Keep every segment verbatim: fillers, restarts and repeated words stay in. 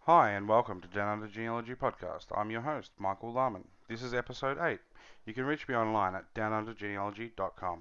Hi, and welcome to Down Under Genealogy Podcast. I'm your host, Michael Larman. This is episode eight. You can reach me online at down under genealogy dot com.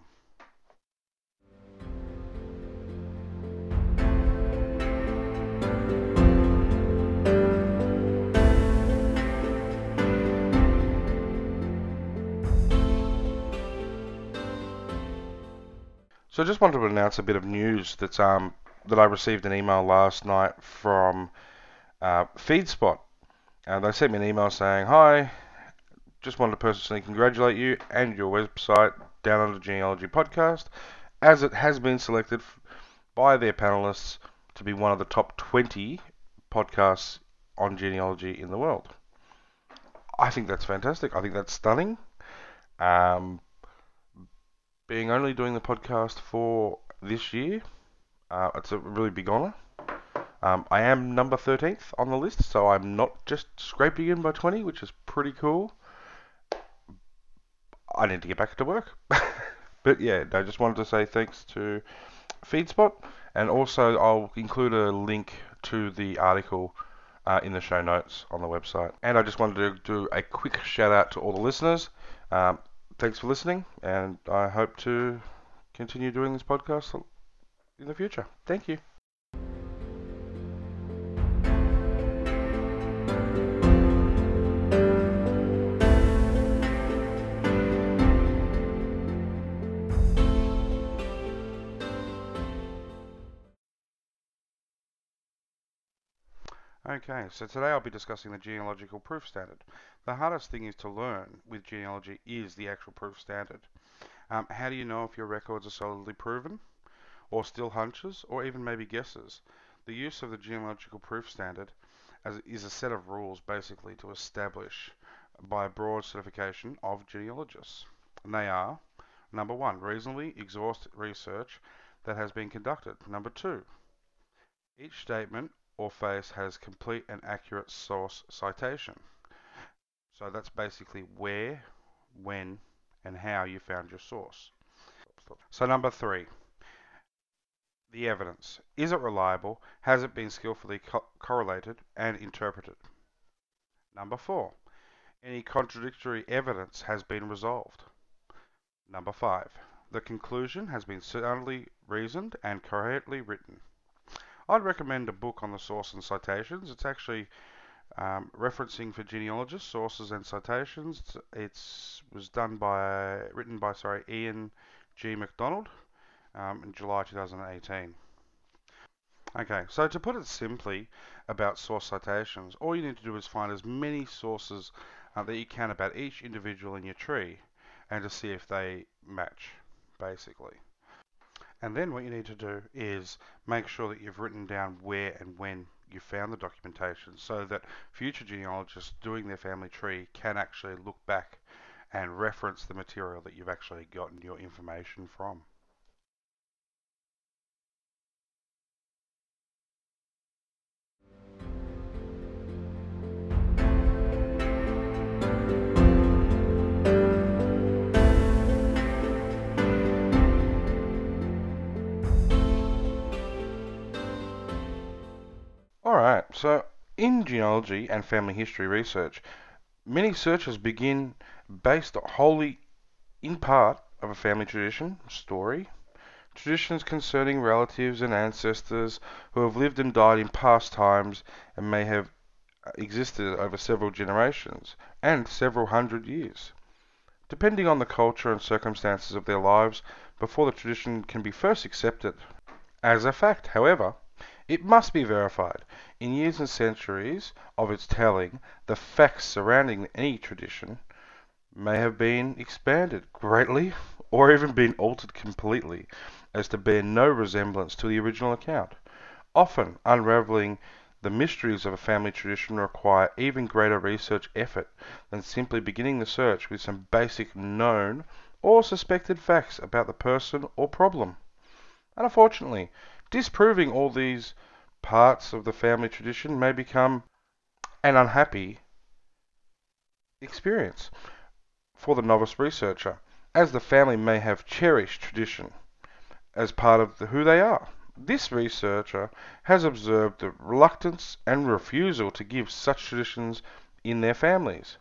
So I just wanted to announce a bit of news that's um that I received an email last night from uh, FeedSpot. Uh, they sent me an email saying, "Hi, just wanted to personally congratulate you and your website, Down Under Genealogy Podcast, as it has been selected by their panelists to be one of the top twenty podcasts on genealogy in the world." I think that's fantastic. I think that's stunning. Um, being only doing the podcast for this year, uh, it's a really big honour. Um, I am number thirteenth on the list, so I'm not just scraping in by twenty, which is pretty cool. I need to get back to work. But yeah, I just wanted to say thanks to FeedSpot, and also I'll include a link to the article uh, in the show notes on the website. And I just wanted to do a quick shout out to all the listeners. Um, thanks for listening, and I hope to continue doing this podcast in the future. Thank you. Okay, so today I'll be discussing the genealogical proof standard. The hardest thing is to learn with genealogy is the actual proof standard. Um, how do you know if your records are solidly proven, or still hunches, or even maybe guesses? The use of the genealogical proof standard as is a set of rules basically to establish by a broad certification of genealogists. And they are: number one, reasonably exhaustive research that has been conducted. Number two, each statement or face has complete and accurate source citation. So that's basically where, when, and how you found your source. So number three, the evidence. Is it reliable? Has it been skillfully co- correlated and interpreted? Number four, any contradictory evidence has been resolved. Number five, the conclusion has been soundly reasoned and coherently written. I'd recommend a book on the source and citations. It's actually um, referencing for genealogists, sources and citations. It's, it's was done by written by sorry Ian G. McDonald um, in July two thousand eighteen. Okay, so to put it simply about source citations, all you need to do is find as many sources uh, that you can about each individual in your tree, and to see if they match, basically. And then what you need to do is make sure that you've written down where and when you found the documentation, so that future genealogists doing their family tree can actually look back and reference the material that you've actually gotten your information from. Alright, so in genealogy and family history research, many searches begin based wholly in part of a family tradition, story, traditions concerning relatives and ancestors who have lived and died in past times and may have existed over several generations and several hundred years, depending on the culture and circumstances of their lives before the tradition can be first accepted as a fact. However, it must be verified. In years and centuries of its telling, the facts surrounding any tradition may have been expanded greatly or even been altered completely as to bear no resemblance to the original account. Often, unraveling the mysteries of a family tradition require even greater research effort than simply beginning the search with some basic known or suspected facts about the person or problem. And unfortunately, disproving all these parts of the family tradition may become an unhappy experience for the novice researcher, as the family may have cherished tradition as part of the, who they are, This researcher has observed the reluctance and refusal to give such traditions in their families,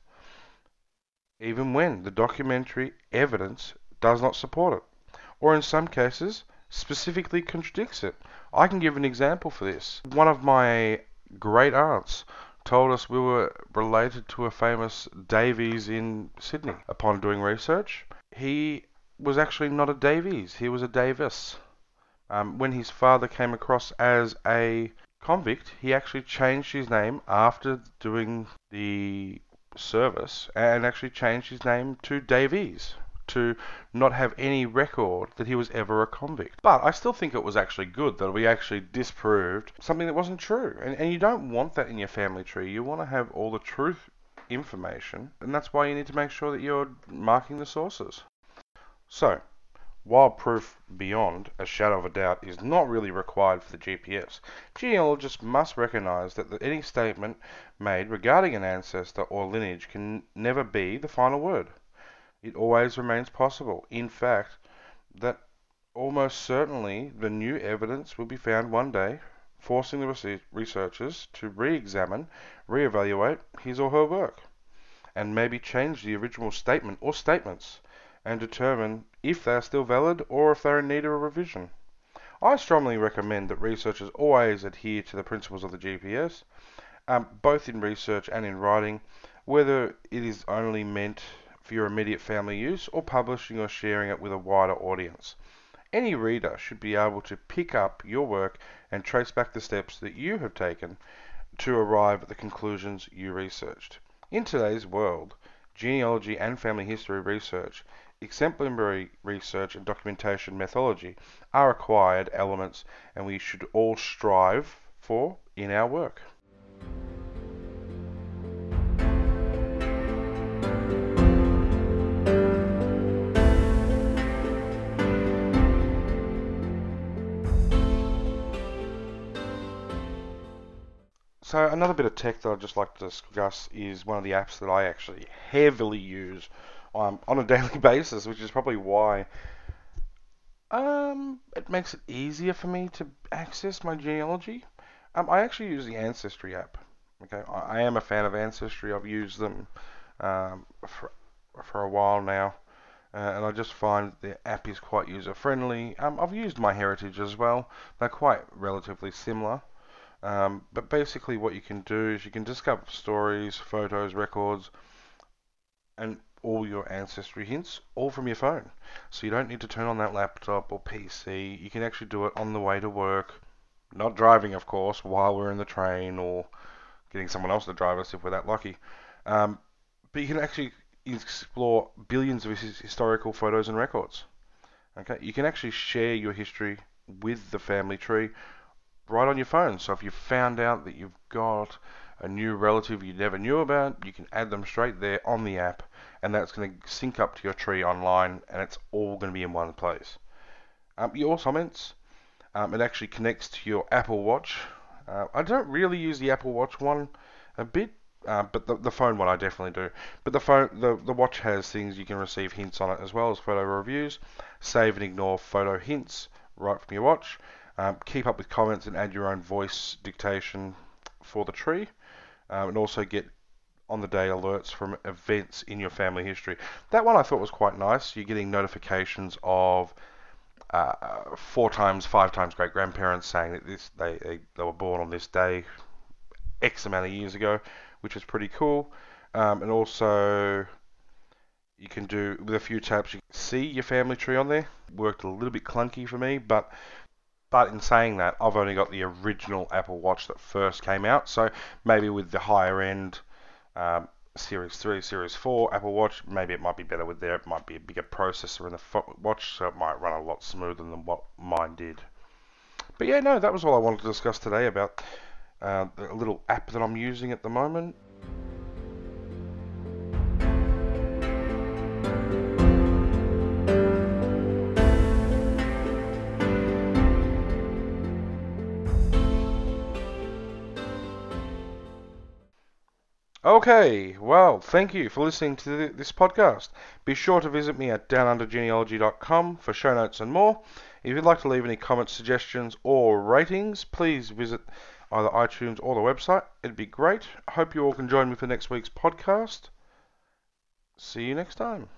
even when the documentary evidence does not support it, or in some cases specifically contradicts it. I can give an example for this. One of my great aunts told us we were related to a famous Davies in Sydney. Upon doing research, he was actually not a Davies, he was a Davis. Um, when his father came across as a convict, he actually changed his name after doing the service and actually changed his name to Davies to not have any record that he was ever a convict. But I still think it was actually good that we actually disproved something that wasn't true. And, and you don't want that in your family tree. You want to have all the truth information, and that's why you need to make sure that you're marking the sources. So, while proof beyond a shadow of a doubt is not really required for the G P S, genealogists must recognize that any statement made regarding an ancestor or lineage can never be the final word. It always remains possible, in fact, that almost certainly the new evidence will be found one day, forcing the researchers to re-examine, re-evaluate his or her work, and maybe change the original statement or statements and determine if they are still valid or if they're in need of a revision. I strongly recommend that researchers always adhere to the principles of the G P S, um, both in research and in writing, whether it is only meant for your immediate family use or publishing or sharing it with a wider audience. Any reader should be able to pick up your work and trace back the steps that you have taken to arrive at the conclusions you researched. In today's world, genealogy and family history research, exemplary research and documentation methodology are required elements, and we should all strive for in our work. So another bit of tech that I'd just like to discuss is one of the apps that I actually heavily use um, on a daily basis, which is probably why um, it makes it easier for me to access my genealogy. Um, I actually use the Ancestry app. Okay, I, I am a fan of Ancestry. I've used them um, for for a while now, uh, and I just find the app is quite user friendly. Um, I've used MyHeritage as well. They're quite relatively similar. Um, but basically what you can do is you can discover stories, photos, records, and all your ancestry hints, all from your phone. So you don't need to turn on that laptop or P C. You can actually do it on the way to work, not driving, of course, while we're in the train or getting someone else to drive us if we're that lucky. Um, but you can actually explore billions of historical photos and records. Okay, you can actually share your history with the family tree right on your phone. So if you found out that you've got a new relative you never knew about, you can add them straight there on the app, and that's going to sync up to your tree online, and it's all going to be in one place. Um, your comments, um, it actually connects to your Apple Watch. Uh, I don't really use the Apple Watch one a bit, uh, but the, the phone one I definitely do. But the phone, the, the watch has things you can receive hints on it as well as photo reviews, save and ignore photo hints right from your watch. Um, keep up with comments and add your own voice dictation for the tree, um, and also get on the day alerts from events in your family history. That one I thought was quite nice. You're getting notifications of uh, four times, five times great grandparents saying that this they, they they were born on this day X amount of years ago, which is pretty cool. Um, and also you can do with a few taps you can see your family tree on there. Worked a little bit clunky for me, but But in saying that, I've only got the original Apple Watch that first came out, so maybe with the higher end um, Series three, Series four Apple Watch, maybe it might be better with there. It might be a bigger processor in the watch, so it might run a lot smoother than what mine did. But yeah, no, that was all I wanted to discuss today about uh, the little app that I'm using at the moment. Okay, well, thank you for listening to th this podcast. Be sure to visit me at down under genealogy dot com for show notes and more. If you'd like to leave any comments, suggestions, or ratings, please visit either iTunes or the website. It'd be great. I hope you all can join me for next week's podcast. See you next time.